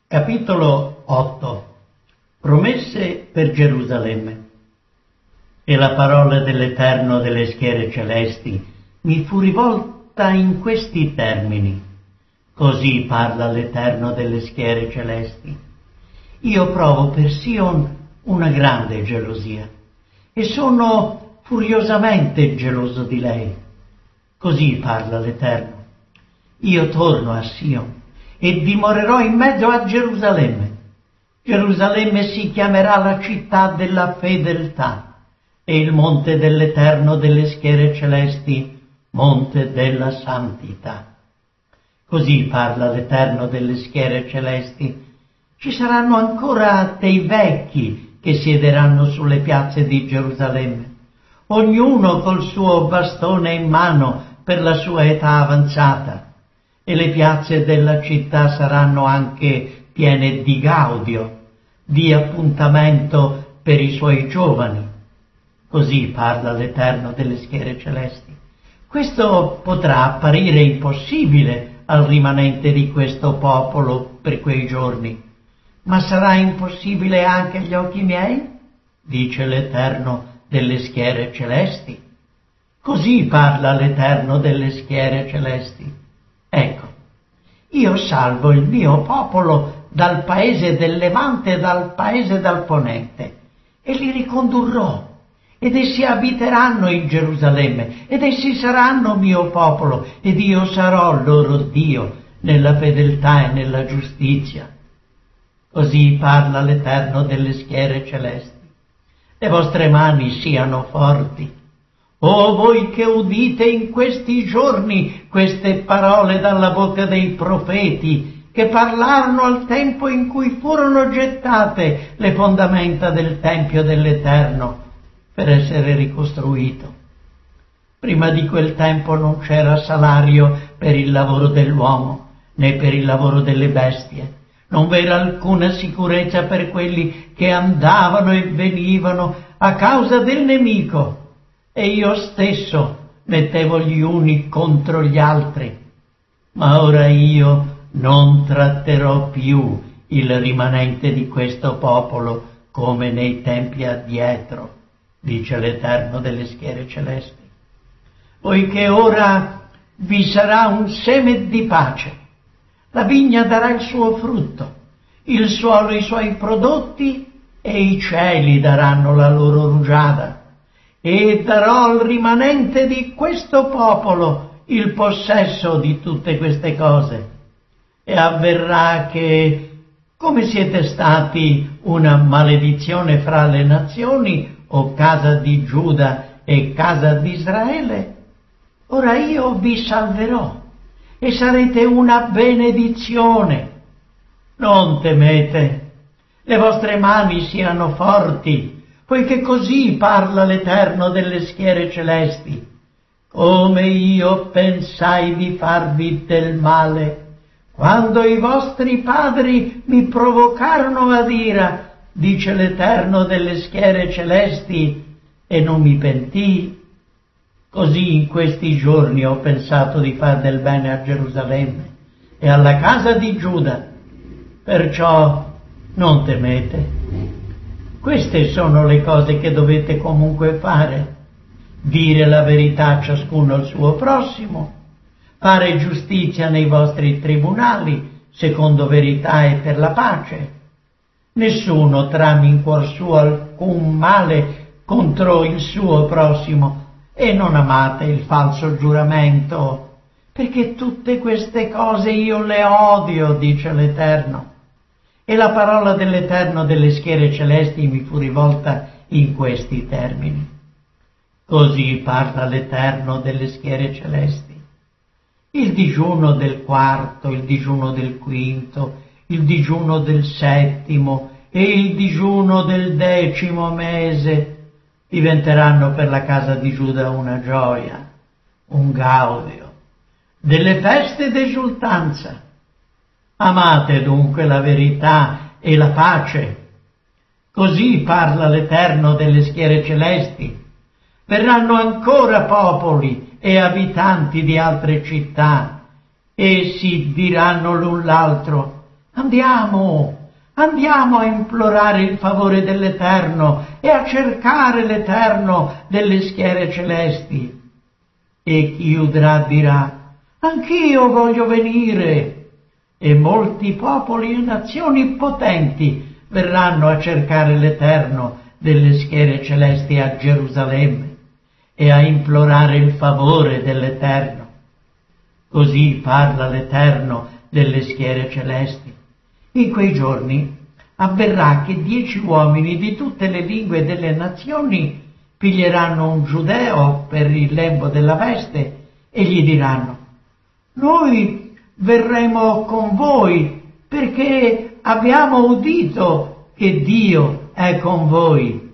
Capitolo 8. Promesse per Gerusalemme. E la parola dell'Eterno delle schiere celesti mi fu rivolta in questi termini. Così parla l'Eterno delle schiere celesti. Io provo per Sion una grande gelosia e sono furiosamente geloso di lei. Così parla l'Eterno. Io torno a Sion e dimorerò in mezzo a Gerusalemme. Gerusalemme si chiamerà la città della fedeltà e il monte dell'Eterno delle schiere celesti, monte della santità. Così parla l'Eterno delle schiere celesti. Ci saranno ancora dei vecchi che siederanno sulle piazze di Gerusalemme, ognuno col suo bastone in mano per la sua età avanzata, e le piazze della città saranno anche piene di gaudio, di appuntamento per i suoi giovani. Così parla l'Eterno delle schiere celesti. Questo potrà apparire impossibile al rimanente di questo popolo per quei giorni, ma sarà impossibile anche agli occhi miei, dice l'Eterno delle schiere celesti. Così parla l'Eterno delle schiere celesti. Ecco, io salvo il mio popolo dal paese del Levante e dal paese dal Ponente, e li ricondurrò, ed essi abiteranno in Gerusalemme, ed essi saranno mio popolo, ed io sarò loro Dio nella fedeltà e nella giustizia. Così parla l'Eterno delle schiere celesti. Le vostre mani siano forti. O voi che udite in questi giorni queste parole dalla bocca dei profeti, che parlarono al tempo in cui furono gettate le fondamenta del Tempio dell'Eterno per essere ricostruito. Prima di quel tempo non c'era salario per il lavoro dell'uomo, né per il lavoro delle bestie. Non v'era alcuna sicurezza per quelli che andavano e venivano a causa del nemico. E io stesso mettevo gli uni contro gli altri. Ma ora io non tratterò più il rimanente di questo popolo come nei tempi addietro, dice l'Eterno delle schiere celesti. Poiché ora vi sarà un seme di pace, la vigna darà il suo frutto, il suolo i suoi prodotti e i cieli daranno la loro rugiada. E darò al rimanente di questo popolo il possesso di tutte queste cose. E avverrà che, come siete stati una maledizione fra le nazioni, o casa di Giuda e casa di Israele, ora io vi salverò e sarete una benedizione. Non temete, le vostre mani siano forti, poiché così parla l'Eterno delle schiere celesti. Come io pensai di farvi del male, quando i vostri padri mi provocarono ad ira, dice l'Eterno delle schiere celesti, e non mi pentii. Così in questi giorni ho pensato di far del bene a Gerusalemme e alla casa di Giuda. Perciò non temete. Queste sono le cose che dovete comunque fare: dire la verità a ciascuno al suo prossimo, fare giustizia nei vostri tribunali, secondo verità e per la pace. Nessuno trami in cuor suo alcun male contro il suo prossimo, e non amate il falso giuramento, perché tutte queste cose io le odio, dice l'Eterno. E la parola dell'Eterno delle schiere celesti mi fu rivolta in questi termini. Così parla l'Eterno delle schiere celesti. Il digiuno del quarto, il digiuno del quinto, il digiuno del settimo e il digiuno del 10° mese diventeranno per la casa di Giuda una gioia, un gaudio, delle feste d'esultanza. Amate dunque la verità e la pace. Così parla l'Eterno delle schiere celesti. Verranno ancora popoli e abitanti di altre città, e si diranno l'un l'altro: Andiamo, andiamo a implorare il favore dell'Eterno e a cercare l'Eterno delle schiere celesti. E chi udrà dirà: anch'io voglio venire. E molti popoli e nazioni potenti verranno a cercare l'Eterno delle schiere celesti a Gerusalemme e a implorare il favore dell'Eterno. Così parla l'Eterno delle schiere celesti. In quei giorni avverrà che 10 uomini di tutte le lingue delle nazioni piglieranno un giudeo per il lembo della veste e gli diranno: noi verremo con voi perché abbiamo udito che Dio è con voi.